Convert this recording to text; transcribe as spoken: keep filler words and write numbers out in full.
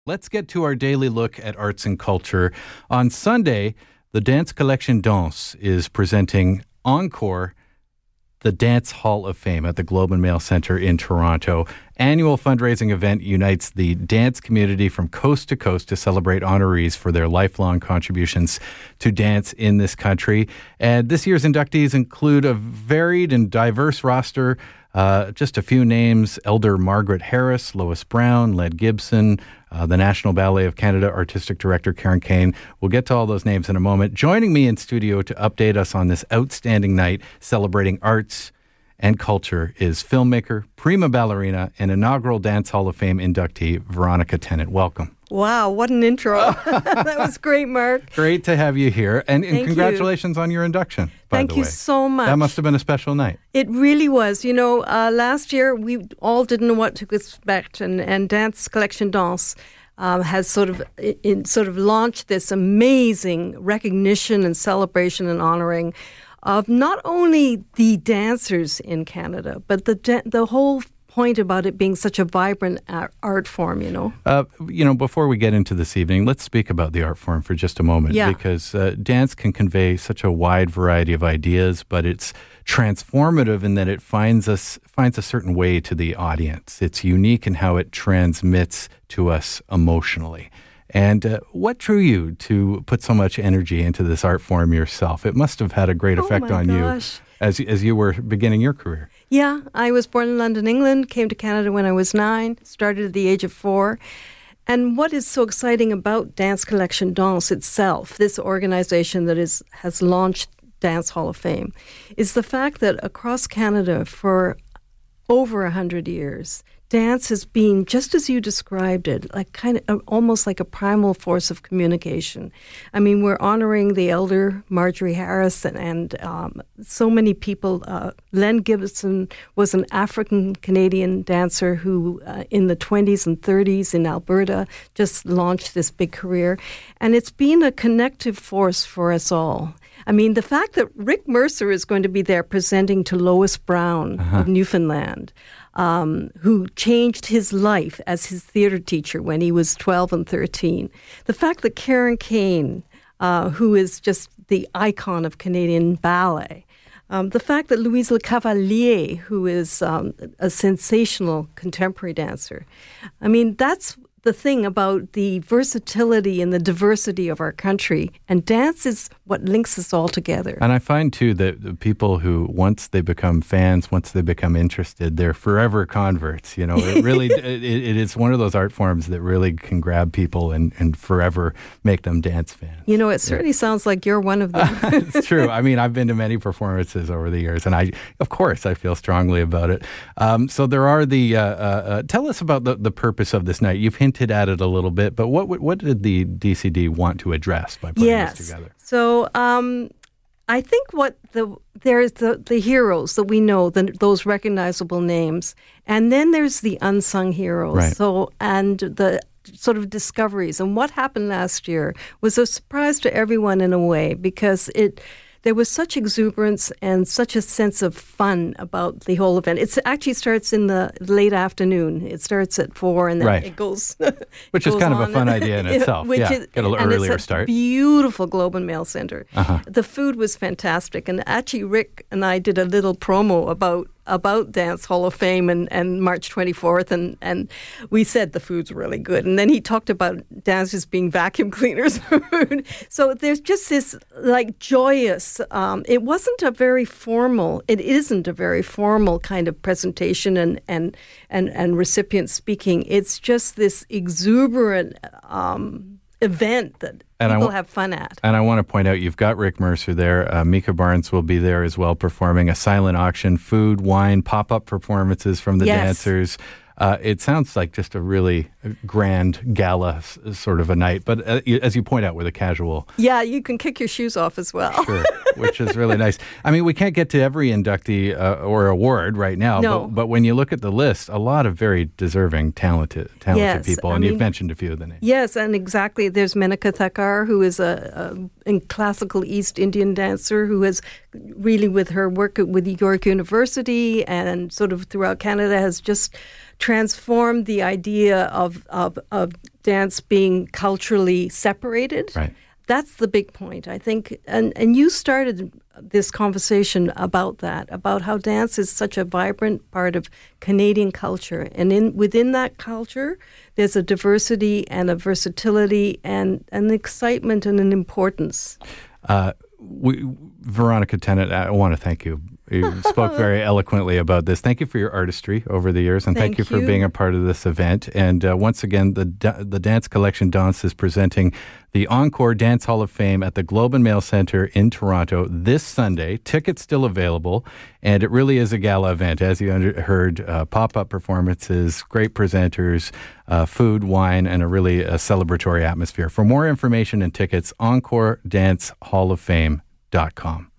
Let's get to our daily look at arts and culture. On Sunday, the Dance Collection Danse is presenting Encore, the Dance Hall of Fame at the Globe and Mail Centre in Toronto. Annual fundraising event unites the dance community from coast to coast to celebrate honorees for their lifelong contributions to dance in this country. And this year's inductees include a varied and diverse roster. Uh, just a few names: Elder Margaret Harris, Lois Brown, Led Gibson, uh, the National Ballet of Canada Artistic Director Karen Kane. We'll get to all those names in a moment. Joining me in studio to update us on this outstanding night celebrating arts and culture is filmmaker, prima ballerina, and inaugural Dance Hall of Fame inductee, Veronica Tennant. Welcome. Wow, what an intro. That was great, Mark. Great to have you here. And, and congratulations you. on your induction, by Thank the you way. so much. That must have been a special night. It really was. You know, uh, last year we all didn't know what to expect, and, and Dance Collection Danse um, has sort of in, sort of launched this amazing recognition and celebration and honoring of not only the dancers in Canada, but the da- the whole point about it being such a vibrant art form, you know. Uh, you know, before we get into this evening, let's speak about the art form for just a moment. Yeah. Because uh, dance can convey such a wide variety of ideas, but it's transformative in that it finds us finds a certain way to the audience. It's unique in how it transmits to us emotionally. And uh, what drew you to put so much energy into this art form yourself? It must have had a great effect oh my on gosh. you as as you were beginning your career. Yeah, I was born in London, England, came to Canada when I was nine, started at the age of four. And what is so exciting about Dance Collection Danse itself, this organization that is has launched Dance Hall of Fame, is the fact that across Canada for over one hundred years, dance has been, just as you described it, like kind of almost like a primal force of communication. I mean, we're honoring the elder Marjorie Harris and, and um, so many people. Uh, Len Gibson was an African-Canadian dancer who uh, in the twenties and thirties in Alberta just launched this big career. And it's been a connective force for us all. I mean, the fact that Rick Mercer is going to be there presenting to Lois Brown uh-huh. of Newfoundland, um, who changed his life as his theater teacher when he was twelve and thirteen. The fact that Karen Kane, uh, who is just the icon of Canadian ballet, um, the fact that Louise Le Cavalier, who is um, a sensational contemporary dancer. I mean, that's the thing about the versatility and the diversity of our country. And dance is what links us all together. And I find, too, that the people who, once they become fans, once they become interested, they're forever converts. You know, it really, it, it is one of those art forms that really can grab people and, and forever make them dance fans. You know, it certainly yeah. sounds like you're one of them. It's true. I mean, I've been to many performances over the years, and I, of course, I feel strongly about it. Um, so there are the, uh, uh, tell us about the, the purpose of this night. You've hinted at it a little bit, but what what did the D C D want to address by putting yes. this together? So um, I think what the there's the, the heroes that we know, the, those recognizable names, and then there's the unsung heroes. Right. So and the sort of discoveries. And what happened last year was a surprise to everyone in a way, because it there was such exuberance and such a sense of fun about the whole event. It actually starts in the late afternoon. It starts at four, and then right. it goes. Which goes is kind on. of a fun idea in itself. Which yeah, is, get a little and earlier it's a start. Beautiful Globe and Mail Centre. Uh-huh. The food was fantastic, and actually Rick and I did a little promo about. about Dance Hall of Fame and, and March twenty-fourth, and, and we said the food's really good. And then he talked about dancers being vacuum cleaners food. So there's just this like joyous, um, it wasn't a very formal, it isn't a very formal kind of presentation and, and, and, and recipient speaking. It's just this exuberant um, event that And people I, have fun at. And I want to point out, you've got Rick Mercer there. Uh, Mika Barnes will be there as well, performing a silent auction, food, wine, pop-up performances from the yes. dancers. Uh, it sounds like just a really grand gala s- sort of a night, but uh, as you point out, with a casual... Yeah, you can kick your shoes off as well. Sure, which is really nice. I mean, we can't get to every inductee uh, or award right now, no. but, but when you look at the list, a lot of very deserving, talented talented yes, people, I and mean, you've mentioned a few of the names. Yes, and exactly. There's Menaka Thakkar, who is a, a, a classical East Indian dancer who has really, with her work with York University and sort of throughout Canada, has just transformed the idea of, of, of dance being culturally separated. Right. That's the big point, I think. And, and you started this conversation about that, about how dance is such a vibrant part of Canadian culture. And in within that culture, there's a diversity and a versatility and an excitement and an importance. Uh, we, Veronica Tennant, I want to thank you. You spoke very eloquently about this. Thank you for your artistry over the years, and thank, Thank you for you. being a part of this event. And uh, once again, the the Dance Collection Danse is presenting the Encore Dance Hall of Fame at the Globe and Mail Centre in Toronto this Sunday. Tickets still available, and it really is a gala event. As you under, heard, uh, pop-up performances, great presenters, uh, food, wine, and a really a celebratory atmosphere. For more information and tickets, encore dance hall of fame dot com.